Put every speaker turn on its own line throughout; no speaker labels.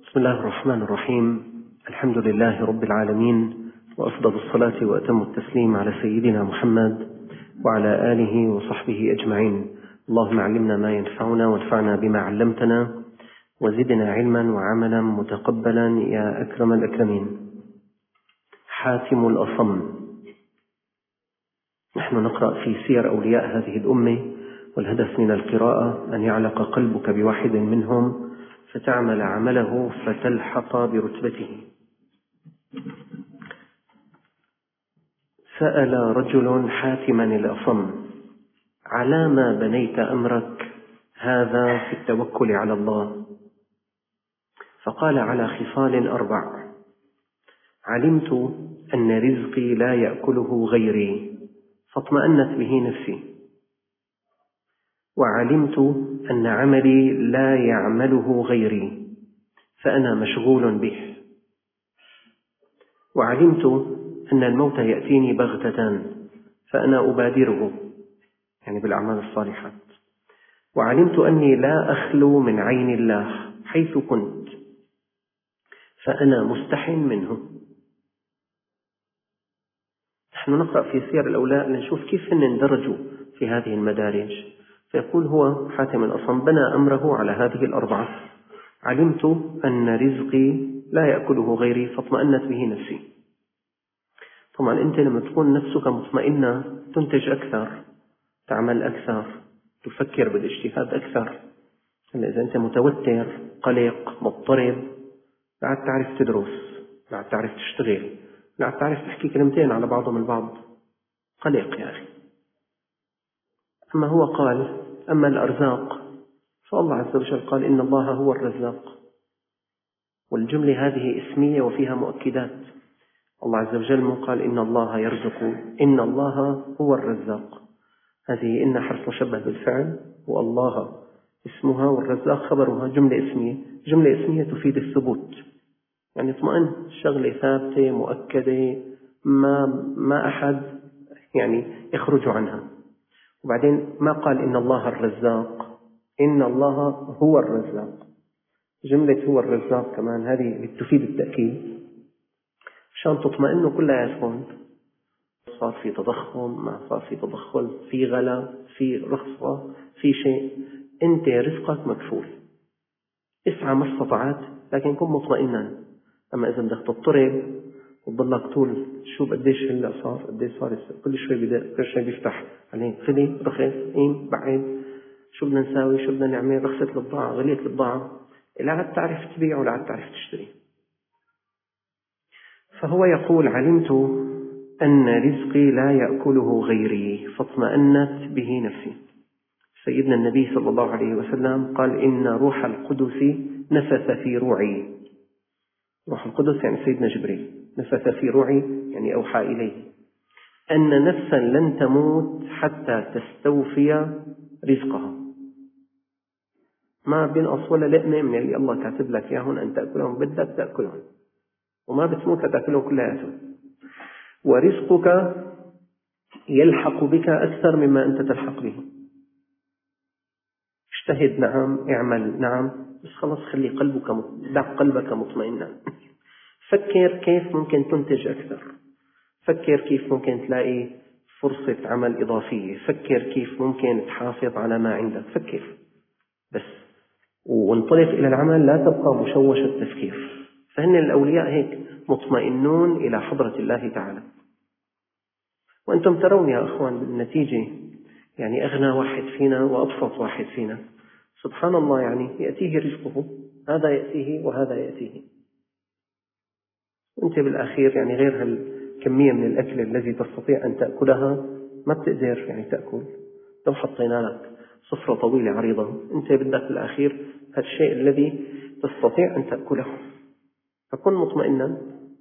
بسم الله الرحمن الرحيم. الحمد لله رب العالمين، وأفضل الصلاة وأتم التسليم على سيدنا محمد وعلى آله وصحبه أجمعين. اللهم علمنا ما ينفعنا وانفعنا بما علمتنا وزدنا علما وعملا متقبلا يا أكرم الأكرمين. حاتم الأصم. نحن نقرأ في سير أولياء هذه الأمة، والهدف من القراءة أن يعلق قلبك بواحد منهم فتعمل عمله فتلحق برتبته. سأل رجل حاتما الأصم: على ما بنيت أمرك هذا في التوكل على الله؟ فقال: على خصال 4: علمت أن رزقي لا يأكله غيري فاطمأنت به نفسي، وعلمت أن عملي لا يعمله غيري فأنا مشغول به، وعلمت أن الموت يأتيني بغتة فأنا أبادره، يعني بالأعمال الصالحات، وعلمت أني لا أخلو من عين الله حيث كنت فأنا مستح منه. نحن نقرأ في سير الأولياء لنشوف كيف اندرجوا في هذه المدارج. فيقول هو حاتم الأصم بنى أمره على هذه 4: علمت أن رزقي لا يأكله غيري فاطمأنت به نفسي. طبعا أنت لما تكون نفسك مطمئنة تنتج أكثر، تعمل أكثر، تفكر بالاجتهاد أكثر. إذا أنت متوتر، قلق، مضطرب، لا عاد تعرف تدرس، لا عاد تعرف تشتغل، لا عاد تعرف تحكي كلمتين على بعضهم البعض. قلق يا أخي. أما هو قال: أما الأرزاق فالله عز وجل قال: إن الله هو الرزاق، والجملة هذه اسمية وفيها مؤكدات. الله عز وجل مو قال إن الله يرزق، إن الله هو الرزاق. هذه إن حرف مشبه بالفعل، والله اسمها والرزاق خبرها، جملة اسمية. جملة اسمية تفيد الثبوت، يعني اطمئن، الشغلة ثابتة مؤكدة، ما أحد يعني يخرج عنها. وبعدين ما قال إن الله الرزاق، إن الله هو الرزاق. جملة هو الرزاق كمان هذه تفيد التأكيد، عشان تطمئنوا كلياتكم. صار في تضخم، ما صار في تضخم، في غلا، في رخصة، في شيء، أنت رزقك مكفول. اسعى ما استطعت، لكن كن مطمئنا. أما إذا بدك تضطرب وتضلك طول شو قديش هلا صار، قديش صار، كل شوي بدأ، كل شوي بيفتح عليه خذي رخص قيم بعد، شو بدنا نساوي، شو بدنا نعمل، رخصت البضاعة، غليت البضاعة، لا عاد تعرف تبيع ولا عاد تعرف تشتري. فهو يقول: علمت أن رزقي لا يأكله غيري فاطمأنت به نفسي. سيدنا النبي صلى الله عليه وسلم قال: إن روح القدس نفث في روعي. روح القدس يعني سيدنا جبريل، نفث في روعي يعني أوحى إليه أن نفسا لن تموت حتى تستوفي رزقها. ما بينقص ولا لقمة من اللي الله كاتب لك إياهم أن تأكلهم، بدك تأكلهم، وما بتموت لتأكلهم كلياتهم. ورزقك يلحق بك أكثر مما أنت تلحق به. اجتهد، نعم، اعمل، نعم، بس خلص خلي دع قلبك مطمئنا. فكر كيف ممكن تنتج أكثر، فكر كيف ممكن تلاقي فرصة عمل إضافية، فكر كيف ممكن تحافظ على ما عندك، فكر بس وانطلق إلى العمل، لا تبقى مشوش التفكير. فهن الأولياء هيك مطمئنون إلى حضرة الله تعالى. وأنتم ترون يا أخوان بالنتيجة، يعني أغنى واحد فينا وأبسط واحد فينا سبحان الله، يعني يأتيه رزقه، هذا يأتيه وهذا يأتيه. أنت بالأخير يعني غير هالكمية من الأكل الذي تستطيع أن تأكلها ما بتقدر يعني تأكل. لو حطينا لك سفرة طويلة عريضة، أنت بدك بالأخير هالشيء الذي تستطيع أن تأكله، فكن مطمئنا.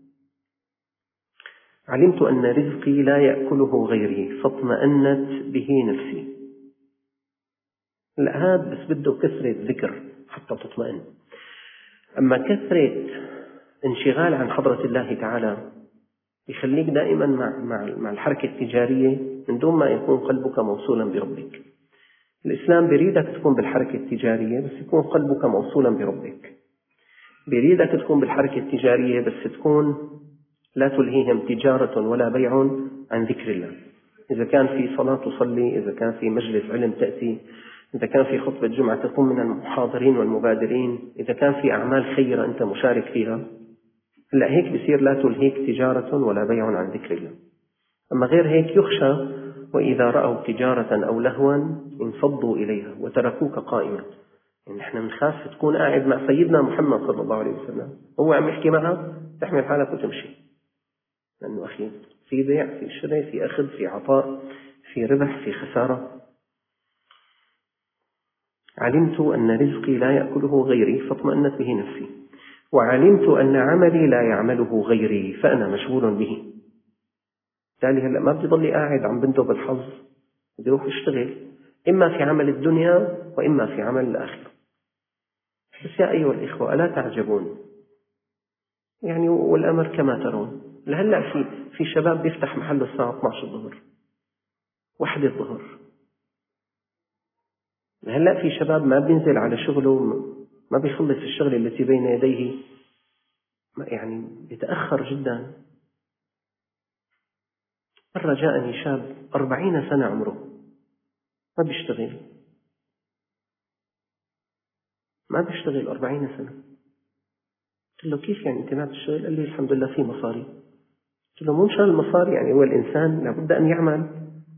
علمت أن رزقي لا يأكله غيري فاطمأنت به نفسي. لا، هذا بس بده كثرة ذكر حتى تطمئن. أما كثرة انشغال عن حضرة الله تعالى يخليك دائما مع الحركة التجارية من دون ما يكون قلبك موصولا بربك. الإسلام بريدك تكون بالحركة التجارية بس يكون قلبك موصولا بربك. بيريدك تكون بالحركة التجارية بس تكون لا تلهيهم تجارة ولا بيع عن ذكر الله. إذا كان في صلاة تصلي، إذا كان في مجلس علم تأتي، إذا كان في خطبة جمعة تكون من المحاضرين والمبادرين، إذا كان في أعمال خيرة أنت مشارك فيها، هلا هيك بصير لا تلهيك تجارة ولا بيع عن ذكر الله. أما غير هيك يخشى وإذا رأوا تجارة أو لهوا انفضوا إليها وتركوك قائما. يعني نحن بنخاف تكون قاعد مع سيدنا محمد صلى الله عليه وسلم هو عم يحكي معك تحمل حالك وتمشي، لأنه أخي في بيع، في شراء، في أخذ، في عطاء، في ربح، في خسارة. علمت أن رزقي لا يأكله غيري فاطمأنت به نفسي، وعلمت أن عملي لا يعمله غيري فأنا مشغول به. بالتالي هلأ ما بدي ضلي قاعد عم بندب الحظ، بدي أروح أشتغل إما في عمل الدنيا وإما في عمل الآخرة. بس يا أيها الإخوة ألا تعجبون؟ يعني والأمر كما ترون. لهلأ في شباب بيفتح محله الساعة 12 الظهر، 1 الظهر. لهلأ في شباب ما بينزل على شغله، ما بيخلص الشغل التي بين يديه، يعني يتأخر جدا. مرة جاءني شاب 40 سنة عمره ما بيشتغل 40 سنة. قلت له كيف يعني أنت ما بتشتغل؟ قال لي الحمد لله في مصاري. قلت له مو مشان المصاري، يعني هو الإنسان لابد أن يعمل،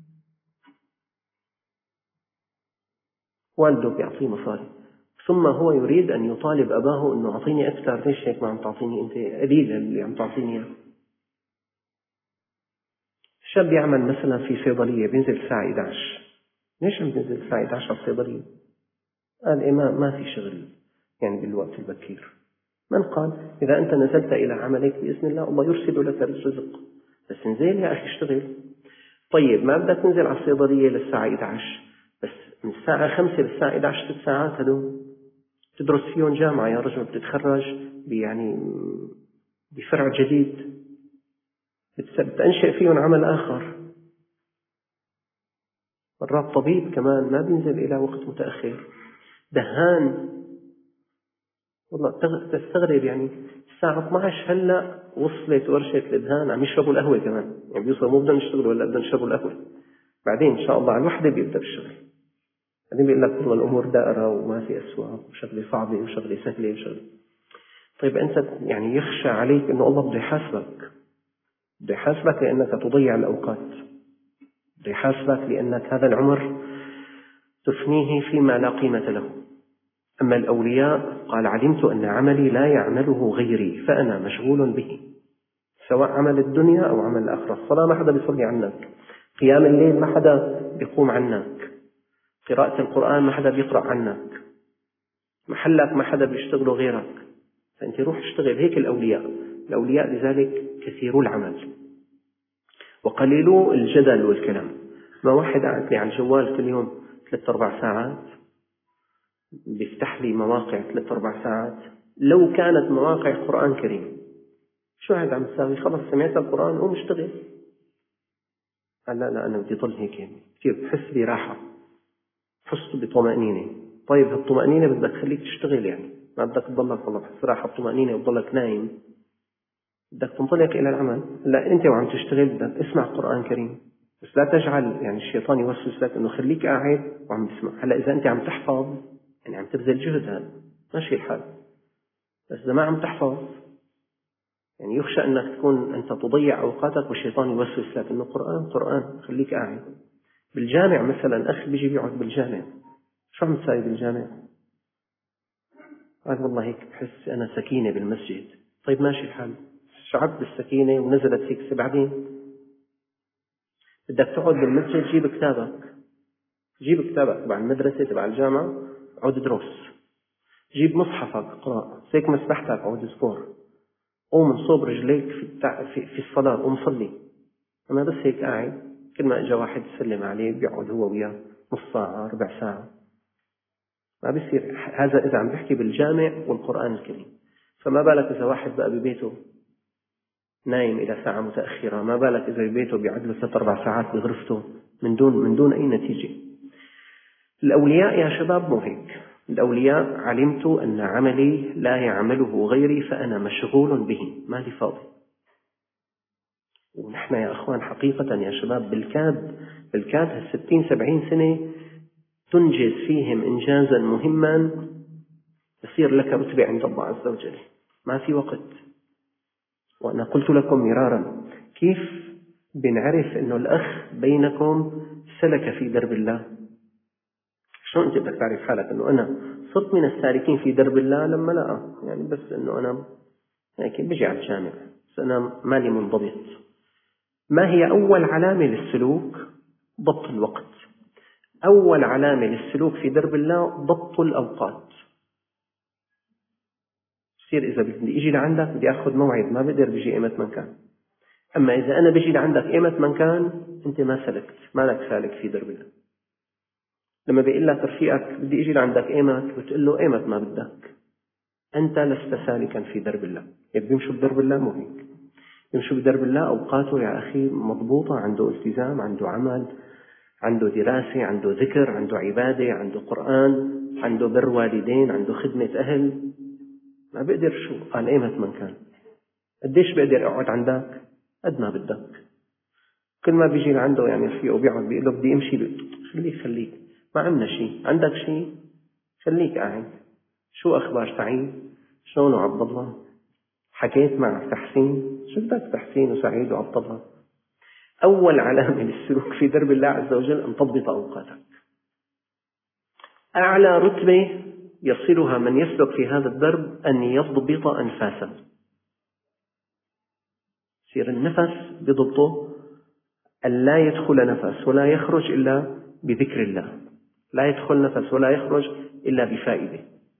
والده بيعطيه مصاري، ثم هو يريد أن يطالب أباه أنه أعطيني أكثر، ليش هيك ما عم تعطيني أنت؟ قليل اللي عم تعطيني إياه. الشاب يعمل مثلا في صيدلية بينزل الساعة 11، ليش عم بينزل الساعة 11 على الصيدلية؟ قال إيه ما في شغل يعني بالوقت البكير. من قال؟ إذا أنت نزلت إلى عملك بإذن الله الله يرسل لك الرزق، بس انزل يا أخي اشتغل. طيب ما بدك تنزل على الصيدلية للساعة 11، بس من الساعة 5 للساعة 11 6 ساعات هدول تدرس فيهم جامعة يا رجل، بتتخرج يعني بفرع جديد، بتنشئ فيهم عمل آخر. مرات طبيب كمان ما بينزل إلى وقت متأخر، دهان. والله تستغرب يعني الساعة 12 هلا وصلت ورشة الدهان عم يشربوا القهوة كمان، يعني بيوصلوا مو بدنا نشتغل ولا بدنا نشربوا القهوة، بعدين إن شاء الله على الوحدة بيبدأ بالشغل. بعدين بيقول لك والله الأمور دائرة وما في أسواق وشغلة صعبة وشغلة سهلة وشغلة. طيب أنت يعني يخشى عليك إنه الله بده يحاسبك، بده يحاسبك لأنك تضيع الأوقات، بده يحاسبك لأنك هذا العمر تفنيه فيما لا قيمة له. أما الأولياء قال علمت أن عملي لا يعمله غيري فأنا مشغول به، سواء عمل الدنيا أو عمل الآخرة. الصلاة ما حدا بيصلي عنك، قيام الليل ما حدا بيقوم عنك، قراءة القرآن ما حدا بيقرأ عنك، محلك ما حدا بيشتغله غيرك، فأنت روح اشتغل. هيك الأولياء لذلك كثيرو العمل وقليلو الجدل والكلام. ما واحد قاعد لي على الجوال كل يوم 3-4 ساعات، بيفتح لي مواقع 3-4 ساعات، لو كانت مواقع قرآن كريم شو هذا عم تساوي؟ خلص سمعت القرآن قوم اشتغل. قال لا أنا بدي ضل هيك، كثير بحس براحة، بحس بطمأنينة. طيب هالطمأنينة بدك تخليك تشتغل، يعني ما بدك تضلك والله بحس راحة طمأنينة وتضلك نايم، بدك تنطلق إلى العمل. لا أنت وعم تشتغل بدك اسمع قرآن كريم، بس لا تجعل يعني الشيطان يوسوس لك إنه خليك قاعد وعم تسمع. هلا إذا أنت عم تحفظ يعني عم تبذل جهد، هذا ماشي الحال، بس إذا ما عم تحفظ يعني يخشى أنك تكون أنت تضيع أوقاتك والشيطان يوسوس لك إنه قرآن خليك قاعد. بالجامع مثلا أخ بيجي بيقعد بالجامع، شو عم تساوي بالجامع؟ قال والله هيك بحس أنا سكينة بالمسجد. طيب ماشي الحال، شعرت بالسكينة ونزلت هيك، بعدين بدك تقعد بالمسجد جيب كتابك تبع المدرسة تبع الجامعة عود دروس، جيب مصحفك اقرأ، سيك مسبحتك عود اذكر، قوم انصب رجليك في الصلاة قوم صلي. أنا بس هيك قاعد، كل ما إجا واحد يسلم عليه بيقعد هو وياه نص ساعة 4 ساعة، ما بيصير هذا إذا عم بحكي بالجامع والقرآن الكريم. فما بالك إذا واحد بقى ببيته نايم إلى ساعة متأخرة، ما بالك إذا ببيته بيقعد له 3-4 ساعات بغرفته من دون أي نتيجة. الأولياء يا شباب مو هيك، الأولياء علمت أن عملي لا يعمله غيري فأنا مشغول به، ما لي فاضي. ونحن يا أخوان حقيقة يا شباب بالكاد 60-70 سنة تنجز فيهم إنجازا مهما يصير لك رتبة عند الله عز وجل، ما في وقت. وأنا قلت لكم مرارا كيف بنعرف أنه الأخ بينكم سلك في درب الله؟ شلون أنت بدك تعرف حالك أنه أنا صرت من السالكين في درب الله؟ لما لا يعني بس أنه أنا هيك بجي على الجامع بس أنا مالي منضبط. ما هي أول علامة للسلوك؟ ضبط الوقت. أول علامة للسلوك في درب الله ضبط الأوقات. بصير إذا بدي أجي لعندك بدي أخذ موعد، ما بقدر بيجي أيمت من كان. أما إذا أنا بيجي لعندك أيمت من كان أنت ما سلكت، ما لك سالك في درب الله. لما بيقول لك رفيقك بدي أجي لعندك أيمت بتقول له أيمت ما بدك، أنت لست سالكا في درب الله. اللي بيمشوا بدرب الله مو هيك. يمشوا بدرب الله أوقاته يا أخي مضبوطة، عنده التزام، عنده عمل، عنده دراسة، عنده ذكر، عنده عبادة، عنده قرآن، عنده بر والدين، عنده خدمة أهل. ما بقدر شو قال أيمت من كان. قديش بقدر أقعد عندك؟ قد ما بدك. كل ما بيجي لعنده يعني رفيقه بيقعد بيقول له بدي أمشي، خليك ما عملنا شيء. عندك شيء خليك قاعد. شو أخبار سعيد؟ شلونه عبد الله؟ حكيت مع تحسين؟ شو بدك تحسين وسعيد وعبد الله؟ أول علامة للسلوك في درب الله عز وجل أن تضبط أوقاتك. أعلى رتبة يصلها من يسلك في هذا الدرب أن يضبط أنفاسه. يصير النفس بضبطه، أن لا يدخل نفس ولا يخرج إلا بذكر الله، لا يدخل نفس ولا يخرج إلا بفائدة.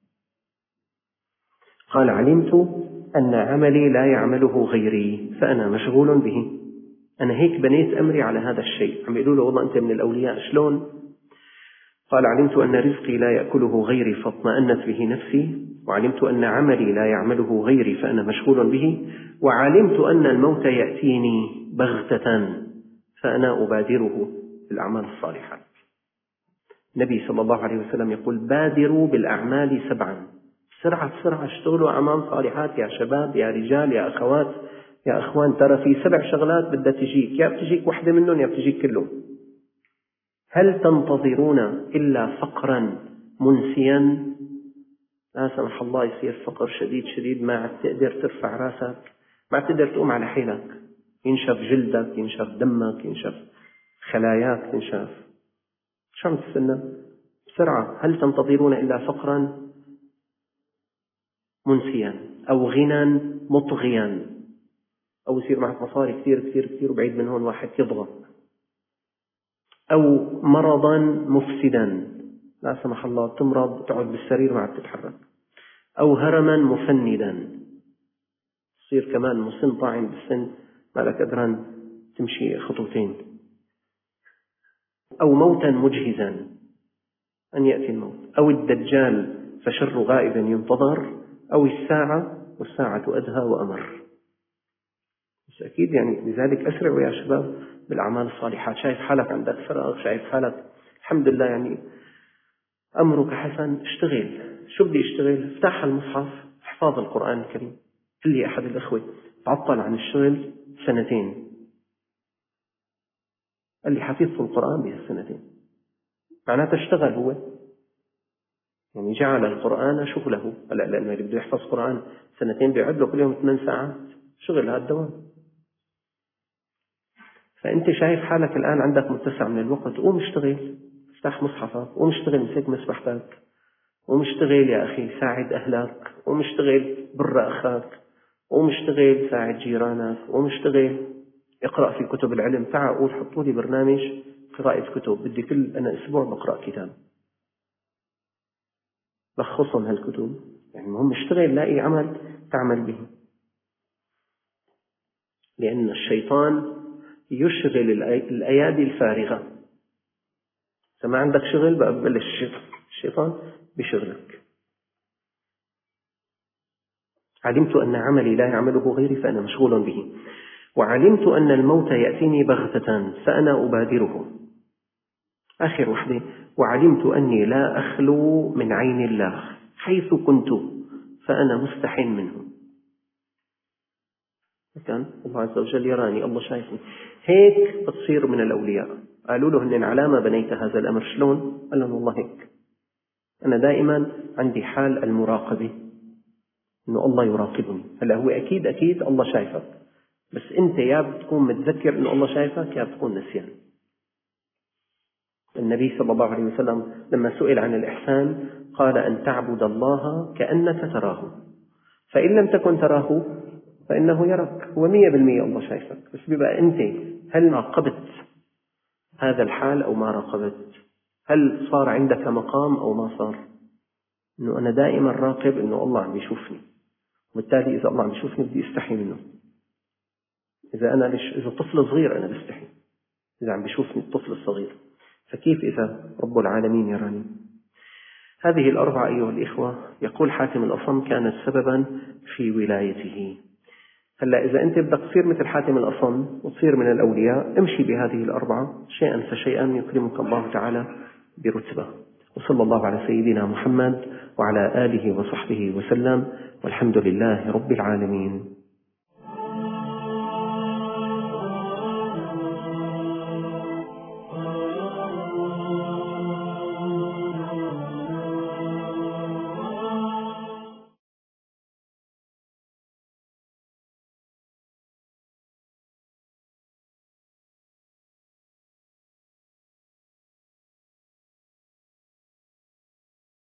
قال علمت أن عملي لا يعمله غيري فأنا مشغول به. أنا هيك بنيت أمري على هذا الشيء. عم يقولوا له والله أنت من الأولياء، شلون؟ قال علمت أن رزقي لا يأكله غيري فاطمأنت به نفسي، وعلمت أن عملي لا يعمله غيري فأنا مشغول به، وعلمت أن الموت يأتيني بغتة فأنا أبادره بالأعمال الصالحات. النبي صلى الله عليه وسلم يقول بادروا بالأعمال 7. بسرعة اشتغلوا أعمال صالحات يا شباب، يا رجال، يا أخوات، يا أخوان. ترى في 7 شغلات بدها تجيك، يا بتجيك واحدة منهم يا بتجيك كلهم. هل تنتظرون إلا فقرا منسيا؟ لا سمح الله يصير فقر شديد ما عاد تقدر ترفع راسك، ما عاد تقدر تقوم على حيلك، ينشف جلدك، ينشف دمك، ينشف خلاياك، تنشف. شو عم تستنى؟ بسرعة. هل تنتظرون إلا فقرا منسيا أو غنى مطغيا، أو يصير معك مصاري كثير وبعيد من هون واحد يضغط، أو مرضا مفسدا، لا سمح الله تمرض تقعد بالسرير ما عاد تتحرك، أو هرما مفندا، تصير كمان مسن طاعن بالسن ما لك قدران تمشي خطوتين، أو موتا مجهزا أن يأتي الموت، أو الدجال فشر غائب ينتظر، أو الساعة والساعة أدهى وأمر. بس أكيد يعني لذلك أسرعوا يا شباب بالأعمال الصالحات. شايف حالك عندك فراغ، شايف حالك الحمد لله يعني أمرك حسن، اشتغل. شو بدي اشتغل؟ افتح المصحف، احفظ القرآن الكريم. قل لي أحد الأخوة تعطل عن الشغل 2 قال لي حفظت القرآن ب2 معناته اشتغل هو، يعني جعل القرآن شغله. هلا لأنه اللي بده يحفظ قرآن 2 بيقعد له كل يوم 8 ساعات شغل، هذا الدوام. فأنت شايف حالك الآن عندك متسع من الوقت، قوم اشتغل، افتح مصحفك، قوم اشتغل، مسك مسبحتك، قوم اشتغل يا أخي، ساعد أهلك، قوم اشتغل بر أخاك، قوم اشتغل ساعد جيرانك، قوم اشتغل اقرأ في كتب العلم. تعال قول حطوا لي برنامج قراءة كتب، بدي أنا أسبوع بقرأ كتاب، لخصهم هالكتب. يعني المهم اشتغل، لاقي عمل تعمل به، لأن الشيطان يشغل الأيادي الفارغة. إذا ما عندك شغل بقى ببلش الشيطان بشغلك. علمت أن عملي لا يعمله غيري فأنا مشغول به، وعلمت أن الموت يأتيني بغتة فأنا أبادره. آخر وحدة: وعلمت أني لا أخلو من عين الله حيث كنت فأنا مستح منه. كان الله عز وجل يراني، الله شايفني. هيك بتصير من الأولياء. قالوا له: إن على ما بنيت هذا الأمر؟ شلون؟ قال لهم: والله هيك، أنا دائما عندي حال المراقبة، إنه الله يراقبني. هلا هو أكيد الله شايفك، بس أنت يا بتكون متذكر إنه الله شايفك يا بتكون نسيان. النبي صلى الله عليه وسلم لما سئل عن الإحسان قال: أن تعبد الله كأنك تراه، فإن لم تكن تراه فإنه يراك. هو 100% الله شايفك، بس بيبقى أنت هل راقبت هذا الحال أو ما راقبت؟ هل صار عندك مقام أو ما صار؟ إنه أنا دائما راقب إنه الله عم يشوفني، وبالتالي إذا الله عم يشوفني بدي أستحي منه. إذا طفل صغير أنا بستحي إذا عم بيشوفني الطفل الصغير، فكيف إذا رب العالمين يراني؟ هذه الأربعة أيها الإخوة، يقول حاتم الأصم، كانت سببا في ولايته. هلا إذا أنت بدك تصير مثل حاتم الأصم وتصير من الأولياء، امشي بهذه الأربعة شيئا فشيئا يكرمك الله تعالى برتبة. وصلى الله على سيدنا محمد وعلى آله وصحبه وسلم، والحمد لله رب العالمين.